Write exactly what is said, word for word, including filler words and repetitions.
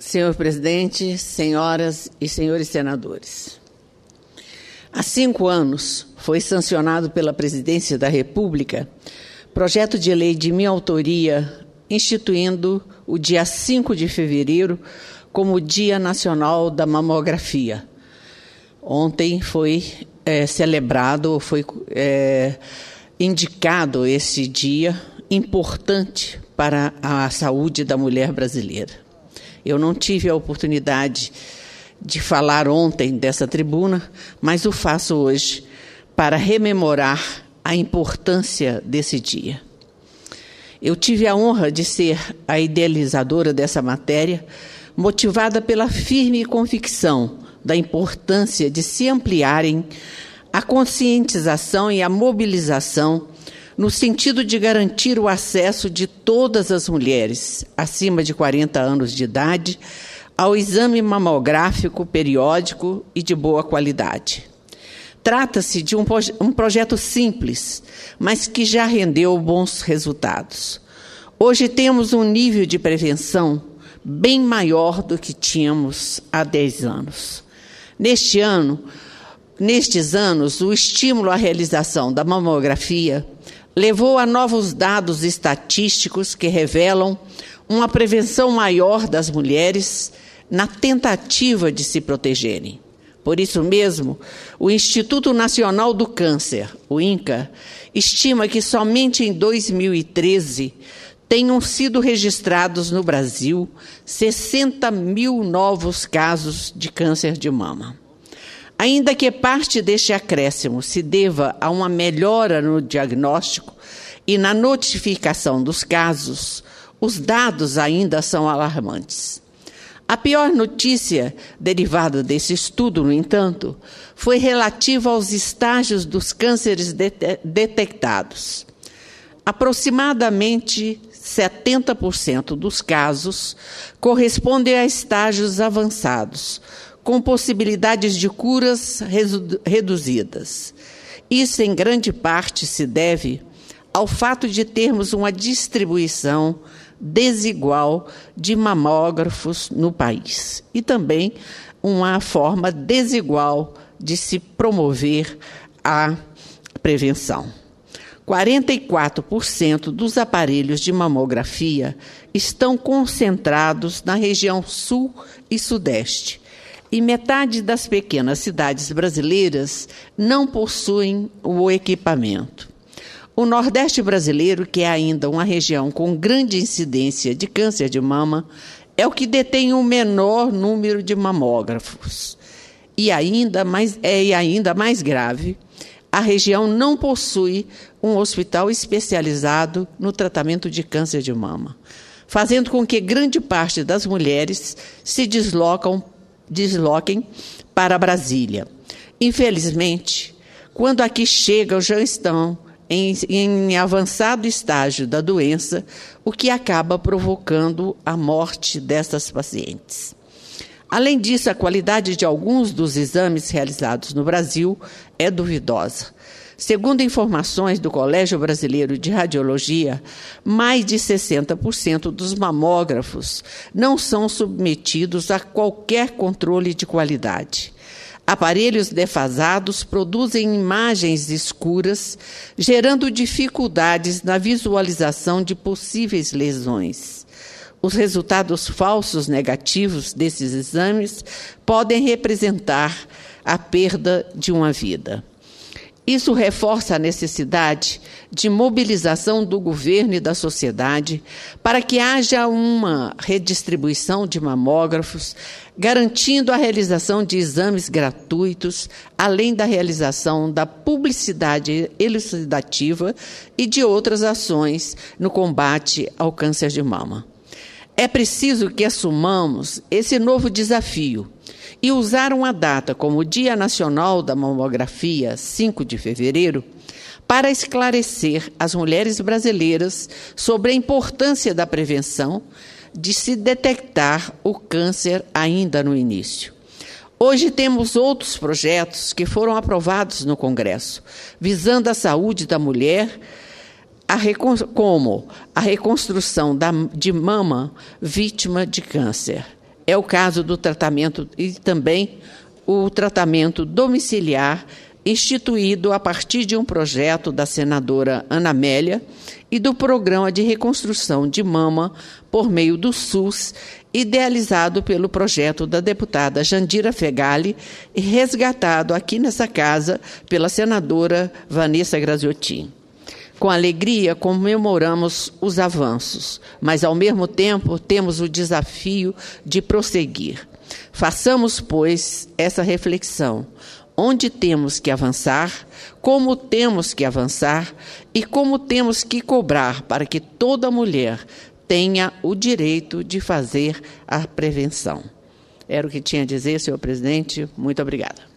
Senhor presidente, senhoras e senhores senadores, há cinco anos foi sancionado pela Presidência da República projeto de lei de minha autoria instituindo o dia cinco de fevereiro como Dia Nacional da Mamografia. Ontem foi é, celebrado, foi é, indicado esse dia importante para a saúde da mulher brasileira. Eu não tive a oportunidade de falar ontem dessa tribuna, mas o faço hoje para rememorar a importância desse dia. Eu tive a honra de ser a idealizadora dessa matéria, motivada pela firme convicção da importância de se ampliarem a conscientização e a mobilização no sentido de garantir o acesso de todas as mulheres acima de quarenta anos de idade ao exame mamográfico periódico e de boa qualidade. Trata-se de um, um projeto simples, mas que já rendeu bons resultados. Hoje temos um nível de prevenção bem maior do que tínhamos há dez anos. Neste ano, nestes anos, o estímulo à realização da mamografia levou a novos dados estatísticos que revelam uma prevenção maior das mulheres na tentativa de se protegerem. Por isso mesmo, o Instituto Nacional do Câncer, o INCA, estima que somente em dois mil e treze tenham sido registrados no Brasil sessenta mil novos casos de câncer de mama. Ainda que parte deste acréscimo se deva a uma melhora no diagnóstico e na notificação dos casos, os dados ainda são alarmantes. A pior notícia derivada desse estudo, no entanto, foi relativa aos estágios dos cânceres det- detectados. Aproximadamente setenta por cento dos casos correspondem a estágios avançados, com possibilidades de curas redu- reduzidas. Isso, em grande parte, se deve ao fato de termos uma distribuição desigual de mamógrafos no país e também uma forma desigual de se promover a prevenção. quarenta e quatro por cento dos aparelhos de mamografia estão concentrados na região sul e sudeste, e metade das pequenas cidades brasileiras não possuem o equipamento. O Nordeste brasileiro, que é ainda uma região com grande incidência de câncer de mama, é o que detém o menor número de mamógrafos. E ainda mais, é ainda mais grave, a região não possui um hospital especializado no tratamento de câncer de mama, fazendo com que grande parte das mulheres se deslocam, desloquem para Brasília. Infelizmente, quando aqui chegam, já estão Em, em avançado estágio da doença, o que acaba provocando a morte dessas pacientes. Além disso, a qualidade de alguns dos exames realizados no Brasil é duvidosa. Segundo informações do Colégio Brasileiro de Radiologia, mais de sessenta por cento dos mamógrafos não são submetidos a qualquer controle de qualidade. Aparelhos defasados produzem imagens escuras, gerando dificuldades na visualização de possíveis lesões. Os resultados falsos negativos desses exames podem representar a perda de uma vida. Isso reforça a necessidade de mobilização do governo e da sociedade para que haja uma redistribuição de mamógrafos, garantindo a realização de exames gratuitos, além da realização da publicidade elucidativa e de outras ações no combate ao câncer de mama. É preciso que assumamos esse novo desafio e usar uma data como o Dia Nacional da Mamografia, cinco de fevereiro, para esclarecer as mulheres brasileiras sobre a importância da prevenção de se detectar o câncer ainda no início. Hoje temos outros projetos que foram aprovados no Congresso, visando a saúde da mulher, a como a reconstrução da, de mama vítima de câncer. É o caso do tratamento e também o tratamento domiciliar, instituído a partir de um projeto da senadora Ana Amélia e do Programa de Reconstrução de Mama por meio do SUS, idealizado pelo projeto da deputada Jandira Fegali e resgatado aqui nessa casa pela senadora Vanessa Graziotin. Com alegria, comemoramos os avanços, mas, ao mesmo tempo, temos o desafio de prosseguir. Façamos, pois, essa reflexão. Onde temos que avançar, como temos que avançar e como temos que cobrar para que toda mulher tenha o direito de fazer a prevenção. Era o que tinha a dizer, senhor presidente. Muito obrigada.